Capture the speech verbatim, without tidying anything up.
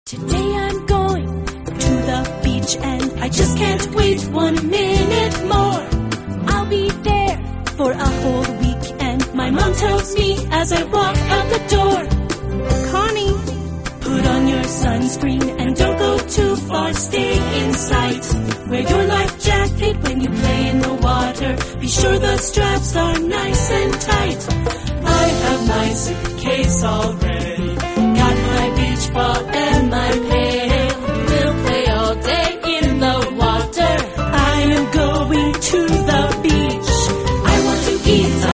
Today I'm going to the beach and I just can't wait one minute more. I'll be there for a whole week and my mom tells me as I walk out the door, Connie, put on your sunscreen and don't go too far, stay in sight. Wear your life jacket when you play in the water, be sure the straps are nice and tight. I have my suitcase all ready.